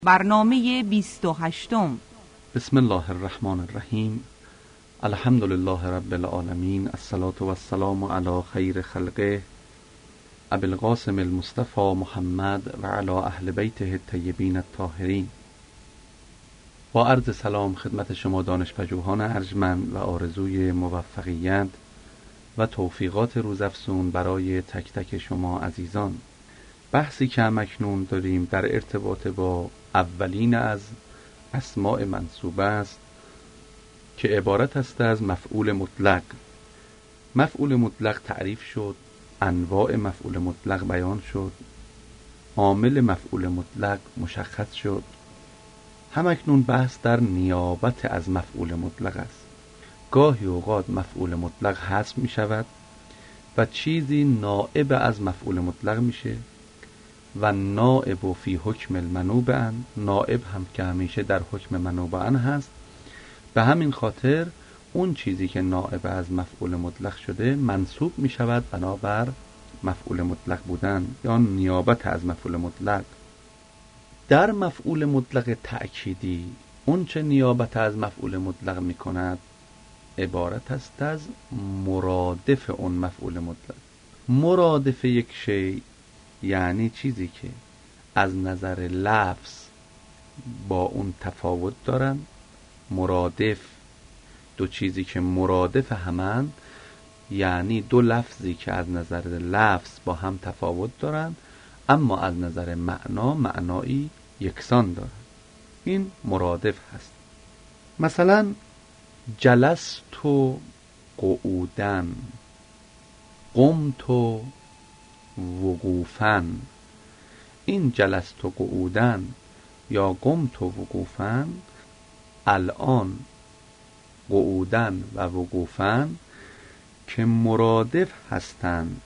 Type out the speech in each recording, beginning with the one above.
برنامه 28. بسم الله الرحمن الرحیم. الحمد لله رب العالمین، الصلاة و السلام علی خیر خلقه ابی القاسم المصطفى محمد و علی اهل بیته الطیبین الطاهرین. با عرض سلام خدمت شما دانشپژوهان ارجمند و آرزوی موفقیت و توفیقات روزافزون برای تک تک شما عزیزان. بحثی که همکنون داریم در ارتباط با اولین از اسماء منصوبه است که عبارت است از مفعول مطلق. مفعول مطلق تعریف شد، انواع مفعول مطلق بیان شد، عامل مفعول مطلق مشخص شد. همکنون بحث در نیابت از مفعول مطلق است. گاهی اوقات مفعول مطلق حذف می شود و چیزی نائب از مفعول مطلق میشه و نائب فی حکم المنوب ان، نائب هم که همیشه در حکم منوب ان هست. به همین خاطر اون چیزی که نائب از مفعول مطلق شده منصوب می شود بنابر مفعول مطلق بودن یا نیابت از مفعول مطلق. در مفعول مطلق تأکیدی اون چه نیابت از مفعول مطلق می کند عبارت است از مرادف اون مفعول مطلق. مرادف یک شی یعنی چیزی که از نظر لفظ با اون تفاوت دارن. مرادف دو چیزی که مرادف همن، یعنی دو لفظی که از نظر لفظ با هم تفاوت دارن اما از نظر معنا معنایی یکسان دارن. این مرادف هست. مثلا جلست قعودن، قمت وقوفا. این جلست قعودن یا قمت وقوفا، الان قعودن و وقوفا که مرادف هستند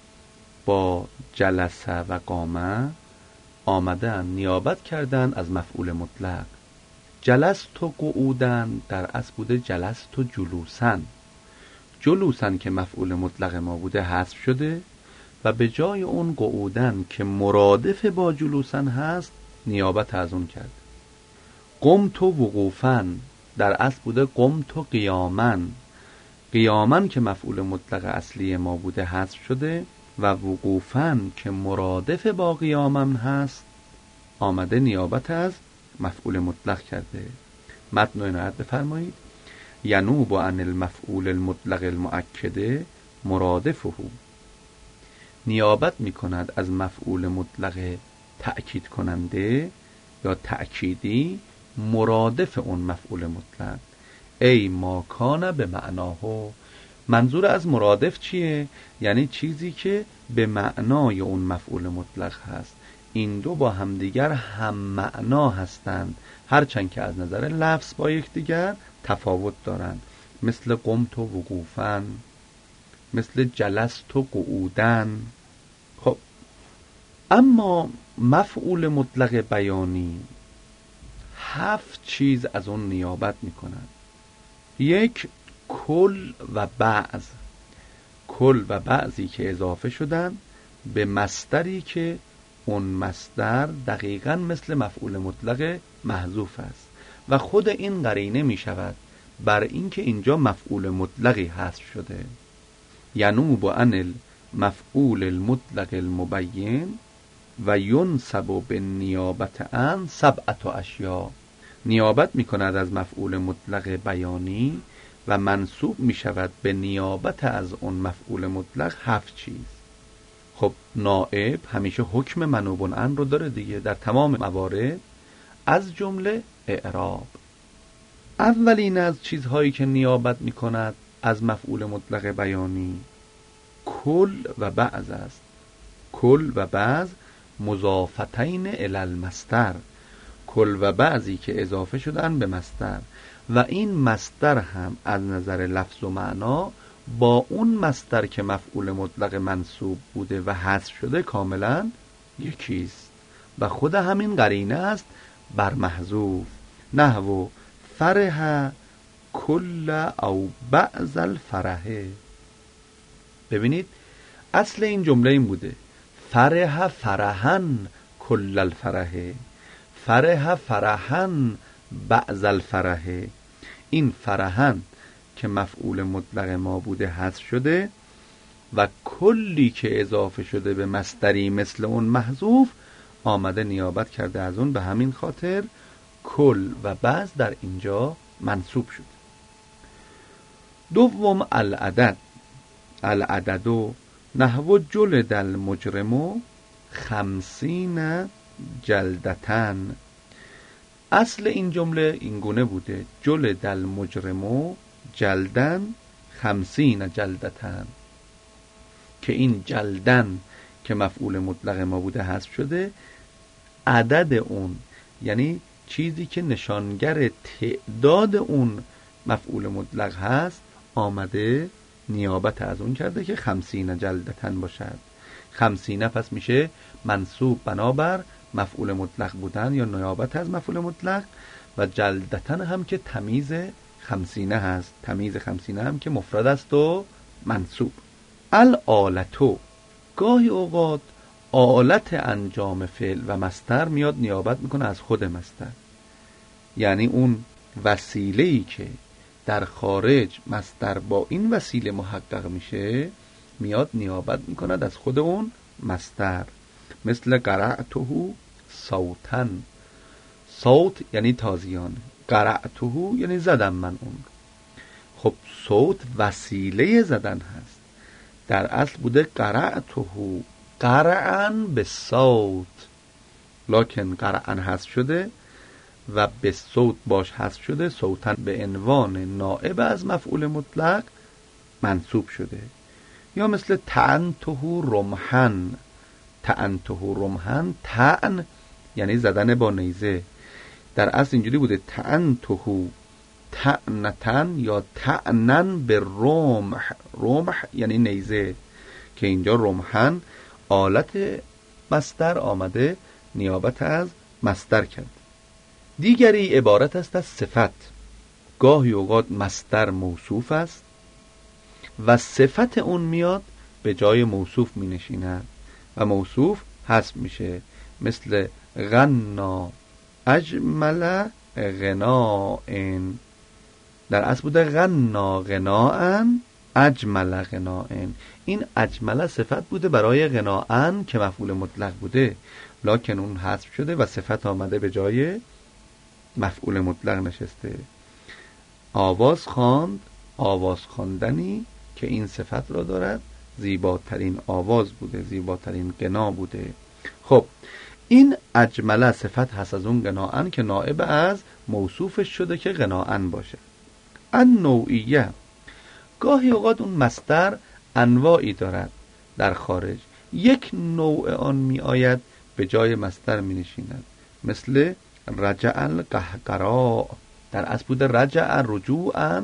با جلسه و قامه، آمدن نیابت کردن از مفعول مطلق. جلست و قعودن در اصل بوده جلست و جلوسن. جلوسن که مفعول مطلق ما بوده حذف شده و به جای اون قعودن که مرادف با جلوسن هست نیابت از اون کرد. قمت و وقوفن در اصل بوده قمت و قیامن. قیامن که مفعول مطلق اصلی ما بوده حذف شده و وقوفن که مرادف با قیامن هست آمده نیابت از مفعول مطلق کرده. متن عنایت بفرمایید. ینوب عن المفعول المطلق المؤکد مرادفه. نیابت می کند از مفعول مطلق تأکید کننده یا تأکیدی مرادف اون مفعول مطلق. ای ما کان به معناه. منظور از مرادف چیه؟ یعنی چیزی که به معنای اون مفعول مطلق هست. این دو با همدیگر هم معنا هستند هرچند که از نظر لفظ با یکدیگر تفاوت دارند. مثل قمت و وقوفن، مثل جلست و قعودن. خب اما مفعول مطلق بیانی 7 چیز از اون نیابت میکنند. 1. کل و بعض. کل و بعضی که اضافه شدن به مصدری که اون مصدر دقیقاً مثل مفعول مطلق محذوف است و خود این قرینه می شود بر اینکه اینجا مفعول مطلقی حذف شده. ینوب عن المفعول المطلق المبین و ینصب بالنیابت عن 7 اشیاء. نیابت می کند از مفعول مطلق بیانی و منصوب می شود به نیابت از اون مفعول مطلق 7 چیز. خب نائب همیشه حکم منوب عن رو داره دیگه در تمام موارد، از جمله اعراب. اولین از چیزهایی که نیابت می کند از مفعول مطلق بیانی کل و بعض است. کل و بعض مضافتین الی المصدر. کل و بعضی که اضافه شدن به مصدر و این مصدر هم از نظر لفظ و معنا با اون مصدر که مفعول مطلق منصوب بوده و حذف شده کاملا یکیست و خود همین قرینه است بر محذوف. نحو فرح کل او بعض الفرح. ببینید اصل این جمله این بوده فرح فرحن کل الفرح. فرح فرحن بعض الفرح. این فرحن که مفعول مطلق ما بوده حذف شده و کلی که اضافه شده به مصدری مثل اون محذوف آمده نیابت کرده از اون. به همین خاطر کل و بعض در اینجا منصوب شد. دوم العدد. العدد نحو جلد المجرم 50 جلدتن. اصل این جمله این گونه بوده جلد المجرم جلدن 50 جلدتن، که این جلدن که مفعول مطلق ما بوده حذف شده، عدد اون یعنی چیزی که نشانگر تعداد اون مفعول مطلق هست آمده نیابت از اون کرده که 50 جلدتن باشد. 50 پس میشه منصوب بنابر مفعول مطلق بودن یا نیابت از مفعول مطلق، و جلدتن هم که تمیز 50 هست، تمیز 50 هم که مفرد است و منصوب. الآلتو، گاهی اوقات آلت انجام فعل و مصدر میاد نیابت میکنه از خود مصدر، یعنی اون وسیله‌ای که در خارج مصدر با این وسیله محقق میشه میاد نیابت میکند از خود اون مصدر. مثل قرأته صوتن، صوت یعنی تازیان، قرأته یعنی زدم من اون. خب صوت وسیله زدن هست، در اصل بوده قرأته قرعن به صوت، لکن قرعن حذف شده و به صوت باش حذف شده، صوتن به عنوان نائب از مفعول مطلق منصوب شده. یا مثل تعنته رمحن، تعنته رمحن، تعن یعنی زدن با نیزه، در اصل اینجوری بوده تعنته تعنتن یا تعنن به رمح، رمح یعنی نیزه، که اینجا رمحن آلت مصدر آمده نیابت از مصدر کرد. دیگری عبارت است از صفت. گاهی اوقات مصدر موصوف است و صفت اون میاد به جای موصوف می نشیند و موصوف حذف میشه. مثل غنا اجمل غناءن، در اصل بوده غنا غناءن اجمل غناءن. این اجمل صفت بوده برای غناءن که مفعول مطلق بوده، لکن اون حذف شده و صفت آمده به جای مفعول مطلق نشسته. آواز خواند، آواز خواندنی که این صفت را دارد، زیباترین آواز بوده، زیباترین غنا بوده. خب این اجمله صفت هست از اون غناءن که نائب از موصوفش شده که غناءن باشه. النوعیه، گاهی اوقات اون مصدر انواعی دارد در خارج، یک نوع آن می آید به جای مصدر می نشیند. مثل رجع القهقرا، در اصل بوده رجع رجوعا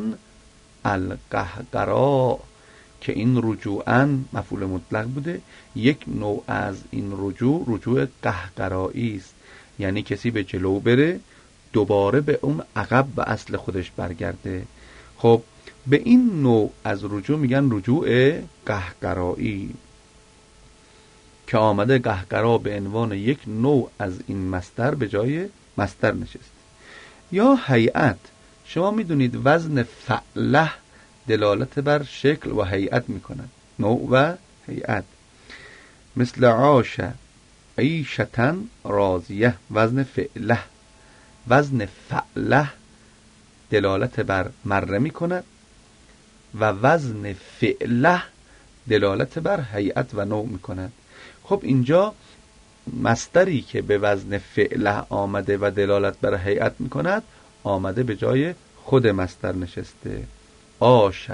القهقرا، که این رجوعا مفعول مطلق بوده، یک نوع از این رجوع قهقرایی است، یعنی کسی به جلو بره دوباره به اون عقب و اصل خودش برگرده. خب به این نوع از رجوع میگن رجوع قهقرایی، که آمده قهقرا به عنوان یک نوع از این مصدر به جای مصدر نشست. یا هیئت، شما میدونید وزن فعله دلالت بر شکل و هیئت میکند، نوع و هیئت. مثل عاش عیشتن راضیه، وزن فعله، وزن فعله دلالت بر مره میکند و وزن فعله دلالت بر هیئت و نوع میکند. خب اینجا مصدری که به وزن فعله آمده و دلالت بر هیئت میکند آمده به جای خود مصدر نشسته. آش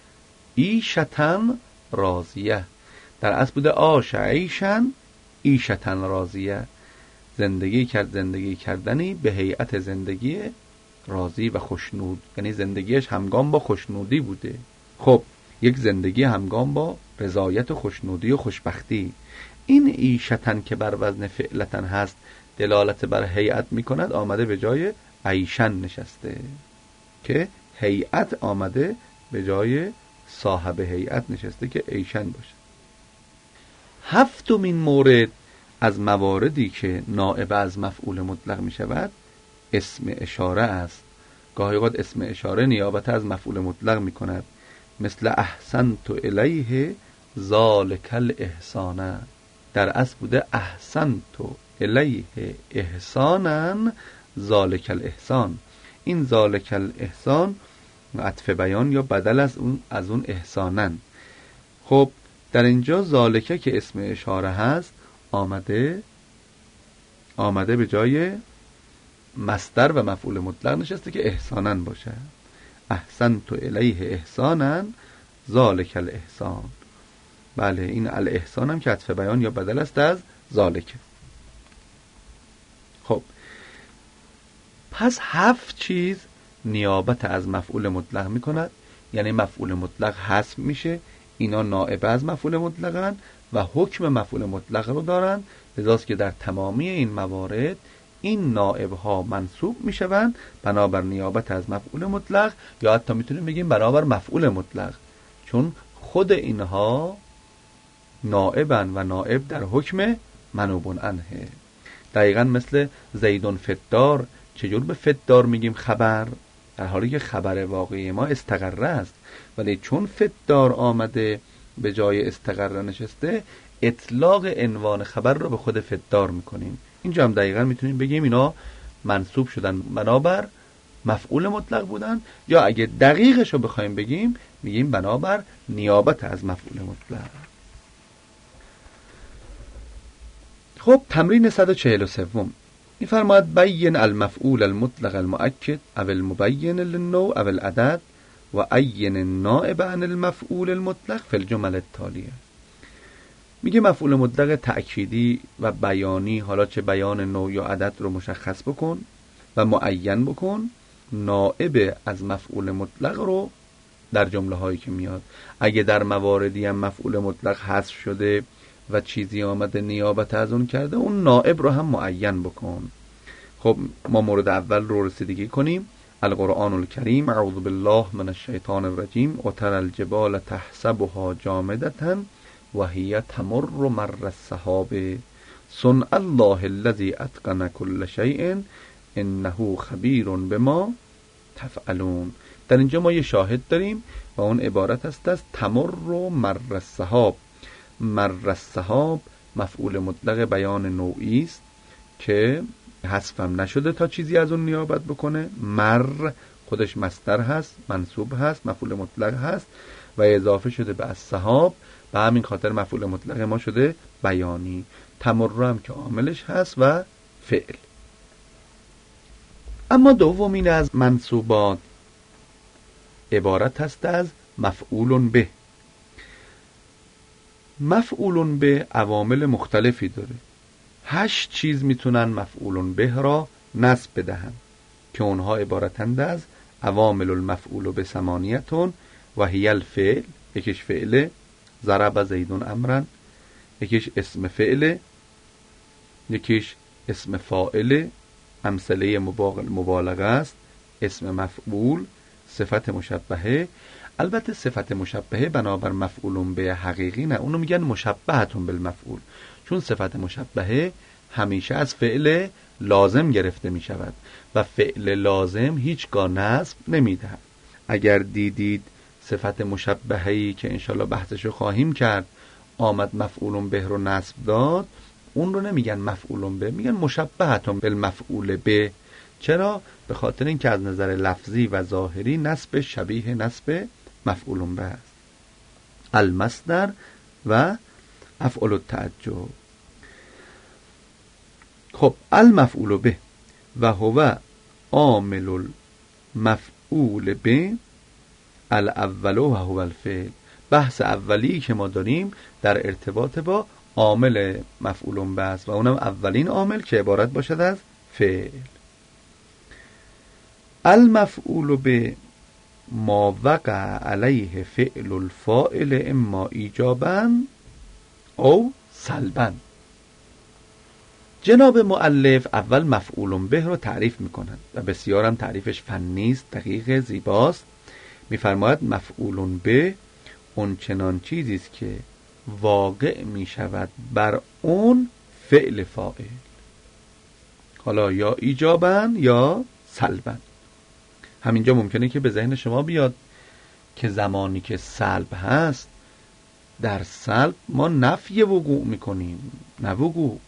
ایشتن راضیه، در اصل بوده آش عیشن ایشتن راضیه، زندگی کرد، زندگی کردنی به هیئت زندگی راضی و خوشنود، یعنی زندگیش همگام با خوشنودی بوده. خب یک زندگی همگام با رضایت و خوشنودی و خوشبختی. این ایشتن که بر وزن فعلتن هست دلالت بر هیئت میکند آمده به جای عیشن نشسته، که هیئت آمده به جای صاحب هیئت نشسته که عیشن باشه. هفتمین مورد از مواردی که نائب از مفعول مطلق می شود اسم اشاره است. گاهی اوقات اسم اشاره نیابت از مفعول مطلق می کند، مثل احسنت الیه ذالک الاحسان. در اصل بوده احسنت الیه احسانا ذالک الاحسان. این ذالک الاحسان عطف بیان یا بدل از اون احسانن. خب در اینجا ذالکه که اسم اشاره هست آمده به جای مصدر و مفعول مطلق نشسته که احسانن باشه. احسنت الیه احسانا ذالک الاحسان. بله، این الاحسان هم که عطف بیان یا بدل است از ذالک. خب پس 7 چیز نیابت از مفعول مطلق می کند، یعنی مفعول مطلق حذف میشه، اینا نائب از مفعول مطلقن و حکم مفعول مطلق رو دارن، لذاست که در تمامی این موارد این نائب ها منصوب میشوند بنابر نیابت از مفعول مطلق، یا حتی میتونیم بگیم بنابر مفعول مطلق، چون خود اینها نائبن و نائب در حکم منوب عنه. دقیقا مثل زیدون فدار. چجور به فدار میگیم خبر، در حالی که خبر واقعی ما استقره است، ولی چون فدار آمده به جای استقره نشسته، اطلاق عنوان خبر رو به خود فدار میکنیم. اینجا هم دقیقا میتونیم بگیم اینا منصوب شدن بنابر مفعول مطلق بودن، یا اگه دقیقش رو بخوایم بگیم میگیم بنابر نیابت از مفعول مطلق. خب تمرین 143 میفرماید بین المفعول المطلق المؤکد او المبین للنوع او العدد و عین النائب عن المفعول المطلق فی الجمل التالیه. میگه مفعول مطلق تأکیدی و بیانی، حالا چه بیان نوع یا عدد، رو مشخص بکن و معین بکن. نائب از مفعول مطلق رو در جمله هایی که میاد، اگه در مواردی هم مفعول مطلق حذف شده و چیزی آمده نیابت از اون کرده، اون نائب رو هم معین بکن. خب ما مورد اول رو رسیدگی کنیم. القرآن الکریم اعوذ بالله من الشیطان الرجیم و تر الجبال تحسبها جامدة و هی تمر مر السحاب صنع الله الذی اتقن كل شیء انه خبیر بما تفعلون. در اینجا ما یه شاهد داریم و اون عبارت است از تمر مر السحاب. مر السحاب مفعول مطلق بیان نوعی است که حذفم نشده تا چیزی از اون نیابت بکنه. مر خودش مصدر هست، منصوب هست، مفعول مطلق هست و اضافه شده به السحاب، به همین خاطر مفعول مطلق ما شده بیانی. تمر هم که عاملش هست و فعل. اما دومین از منصوبات عبارت هست از مفعول به. مفعول به عوامل مختلفی داره. 8 چیز میتونن مفعول به را نصب بدهن که اونها عبارتند از عوامل المفعول به ثمانیتون و هی الفعل، یکیش فعله، ضرب زیدون امرا، یکیش اسم فعله، یکیش اسم فاعله، امثله مبالغه است، اسم مفعول، صفت مشبهه. البته صفت مشبهه بنابر مفعول به حقیقی نه، اونو میگن مشبهتون بالمفعول، چون صفت مشبهه همیشه از فعل لازم گرفته می شود و فعل لازم هیچگاه نصب نمی دهد. اگر دیدید صفت مشبهه‌ای که انشالله بحثشو خواهیم کرد آمد مفعول به رو نصب داد، اون رو نمیگن مفعول به، میگن مشبهتون بالمفعول به. چرا؟ به خاطر اینکه از نظر لفظی و ظاهری نصب شبیه نصب مفعول به است. المصدر و افعال التعجب. خب المفعول به و هو عامل المفعول به الاول و هو الفعل. بحث اولی که ما داریم در ارتباط با عامل مفعول به است و اونم اولین عامل که عبارت باشد از فعل. المفعول به ما وقع علیه فعل الفاعل اما ایجابا او سلبا. جناب مؤلف اول مفعول به رو تعریف میکنند و بسیارم تعریفش فنی است، دقیق، زیباست. میفرماید مفعول به اون چنان چیزی است که واقع میشود بر اون فعل فاعل، حالا یا ایجابن یا سلبن. همینجا ممکنه که به ذهن شما بیاد که زمانی که سلب هست، در سلب ما نفی وقوع میکنیم، نه وقوع.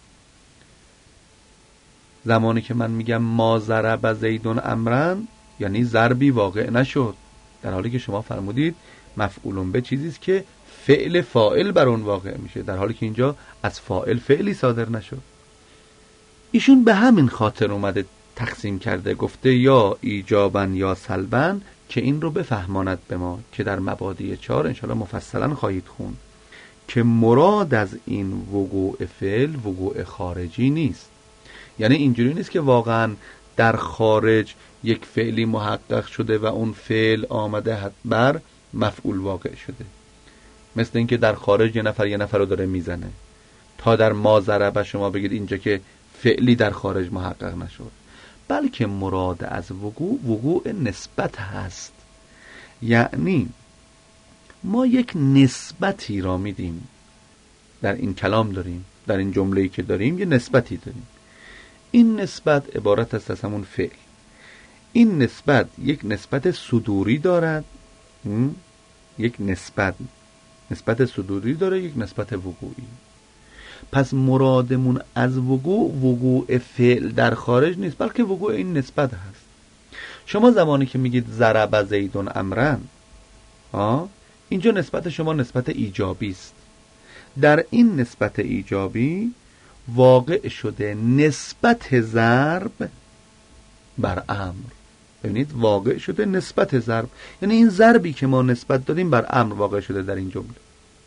زمانی که من میگم ما ضرب زیدون امرن، یعنی ضربی واقع نشد، در حالی که شما فرمودید مفعولون به چیزیست که فعل فاعل بر اون واقع میشه، در حالی که اینجا از فاعل فعلی صادر نشد. ایشون به همین خاطر اومده تقسیم کرده، گفته یا ایجابن یا سلبن، که این رو بفهماند به ما که در مبادی 4 انشاءالله مفصلا خواهید خون که مراد از این وقوع فعل وقوع خارجی نیست. یعنی اینجوری نیست که واقعا در خارج یک فعلی محقق شده و اون فعل آمده بر مفعول واقع شده، مثل اینکه در خارج یه نفر رو داره میزنه، تا در ما ضربه شما بگید اینجا که فعلی در خارج محقق نشد، بلکه مراد از وقوع نسبت هست. یعنی ما یک نسبتی را میدیم، در این کلام داریم، در این جمله‌ای که داریم یه نسبتی داریم. این نسبت عبارت است از همون فعل. این نسبت یک نسبت صدوری دارد، یک نسبت صدوری داره، یک نسبت وقوعی. پس مرادمون از وقوع فعل در خارج نیست، بلکه وقوع این نسبت هست. شما زمانی که میگید ضرب زیدون امرن، اینجا نسبت شما نسبت ایجابی است. در این نسبت ایجابی واقع شده نسبت ضرب بر امر. ببینید واقع شده نسبت ضرب، یعنی این ضربی که ما نسبت دادیم بر امر واقع شده در این جمله.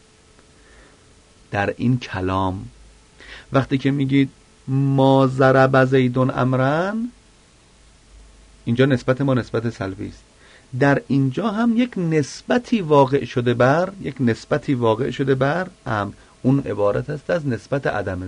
در این کلام وقتی که میگید ما ضرب زیدون امرن، اینجا نسبت ما نسبت سلبی است. در اینجا هم یک نسبتی واقع شده بر امر. اون عبارت است از نسبت عدم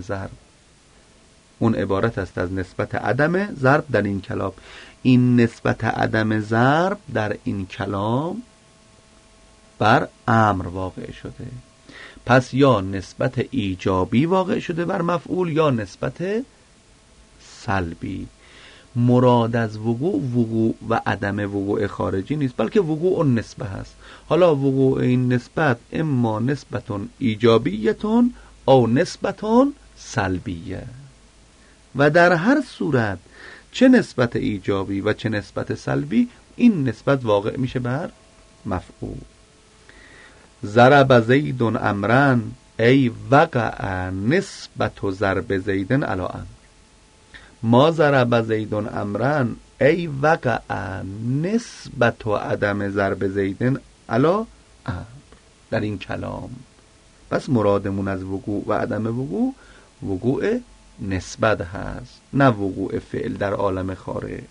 ضرب. در این کلام این نسبت عدم ضرب در این کلام بر امر واقع شده. پس یا نسبت ایجابی واقع شده بر مفعول یا نسبت سلبی. مراد از وقوع و عدم وقوع خارجی نیست، بلکه وقوع نسبه هست. حالا وقوع این نسبت اما نسبتون ایجابیتون او نسبتون سلبیه، و در هر صورت چه نسبت ایجابی و چه نسبت سلبی این نسبت واقع میشه بر مفعول. ضرب زیدون امرن ای وقع نسبت ضرب زیدن علی امر. ما ضرب زیدون امرن ای وقع نسبت و عدم ضرب زیدن علی امر در این کلام. پس مرادمون از وقوع و عدم وقوع نسبت هست، نه وقوع فعل در عالم خارج.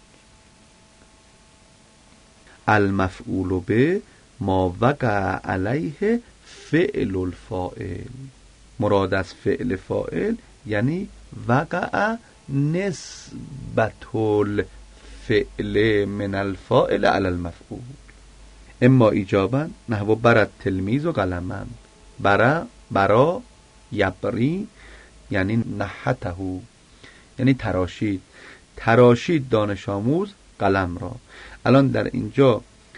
المفعول به ما وقع علیه فعل الفاعل. مراد از فعل فاعل یعنی وقع نسبت الفعل من الفاعل علی المفعول. اما ایجابا نحو برد تلمیذ و قلمن. برا یبری یعنی نحته، یعنی تراشید دانش آموز قلم را. الان در اینجا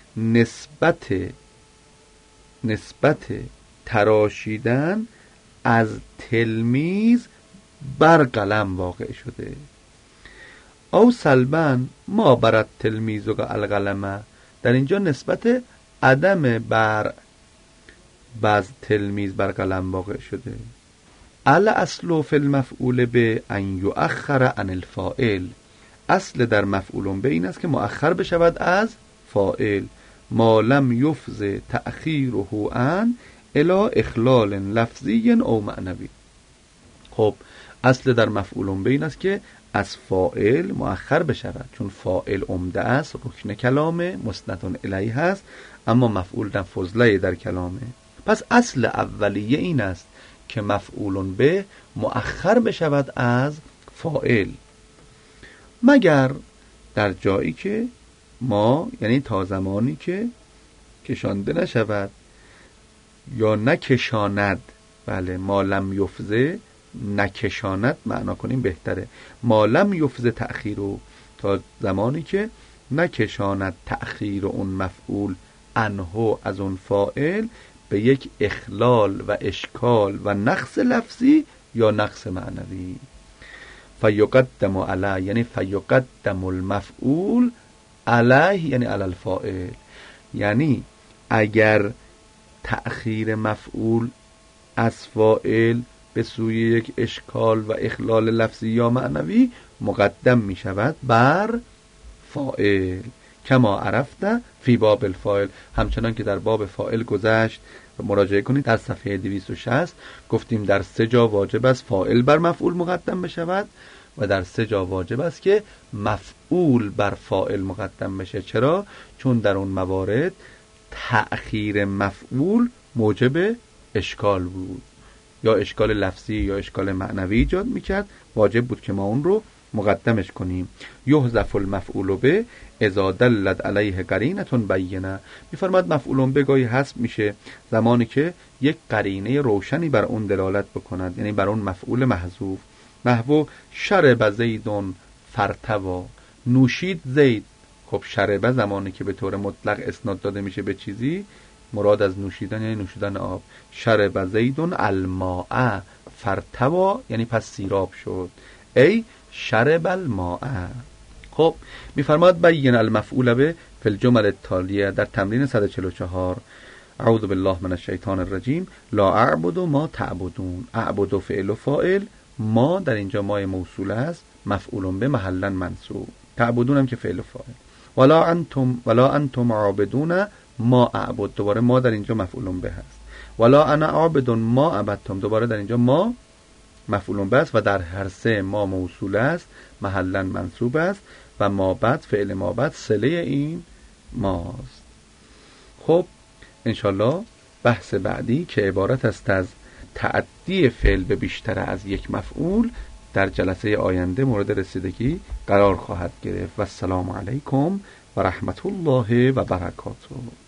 نسبت تراشیدن از تلمیذ بر قلم واقع شده. او سلبن ما برد تلمیذ و القلمه، در اینجا نسبت عدم بر بعض تلمیذ بر قلم واقع شده. الاصل فی المفعول به ان یؤخر عن الفاعل. اصل در مفعول به این است که مؤخر بشود از فاعل، ما لم یفض تأخیره عن الی اخلال لفظی او معنوی. خب اصل در مفعول به این است که از فاعل مؤخر بشود، چون فاعل عمده است، رکن کلامه، مسند الیه است، اما مفعول در فضله در کلامه. پس اصل اولیه این است که مفعول به مؤخر بشود از فاعل، مگر در جایی که ما، یعنی تا زمانی که کشانده نشود یا نکشاند. بله، ما لم یفزه نکشاند معنا کنیم بهتره. ما لم یفز تأخیرو، تا زمانی که نکشاند تأخیر اون مفعول انهو از اون فاعل به یک اخلال و اشکال و نقص لفظی یا نقص معنوی. فیقدم علی یعنی فیقدم المفعول علیه یعنی علی الفاعل، یعنی اگر تأخیر مفعول از فاعل به سوی یک اشکال و اخلال لفظی یا معنوی مقدم می شود بر فاعل. کما عرفت فی باب الفاعل، همچنان که در باب فاعل گذشت. مراجعه کنید در صفحه 260 گفتیم در 3 جا واجب است فاعل بر مفعول مقدم بشود و در 3 جا واجب است که مفعول بر فاعل مقدم بشه. چرا؟ چون در اون موارد تأخیر مفعول موجب اشکال بود، یا اشکال لفظی یا اشکال معنوی ایجاد میکرد، واجب بود که ما اون رو مقدمش کنیم. یحذف المفعول به اذا دلت علیه قرینه بینه، میفرماد مفعول به گاهی حذف میشه زمانی که یک قرینه روشنی بر اون دلالت بکند، یعنی بر اون مفعول محذوف. نحو شرب زیدون فرتوا، نوشید زید. خب شربه زمانی که به طور مطلق اسناد داده میشه به چیزی، مراد از نوشیدن یعنی نوشیدن آب. شرب زیدون الماء فرتوا یعنی پس سیراب شد، ای شرب الماء. خب میفرماد بین المفعول به فی الجمل التالیه در تمرین 144. اعوذ بالله من الشیطان الرجیم. لا اعبد ما تعبدون، اعبد فعل و فاعل، ما در اینجا ما موصول است، مفعول به محلا منصوب، تعبدون هم که فعل و فاعل. ولا انتم عابدون ما اعبد، دوباره ما در اینجا مفعول به هست. ولا انا عابد ما عبدتم، دوباره در اینجا ما مفعول به است و در هر 3 ما موصول است، محلا منصوب است و ما بعد فعل ما بعد صله این ماست. خب انشالله بحث بعدی که عبارت است از تعدی فعل به بیشتر از یک مفعول در جلسه آینده مورد رسیدگی قرار خواهد گرفت. و السلام علیکم و رحمت الله و برکاته.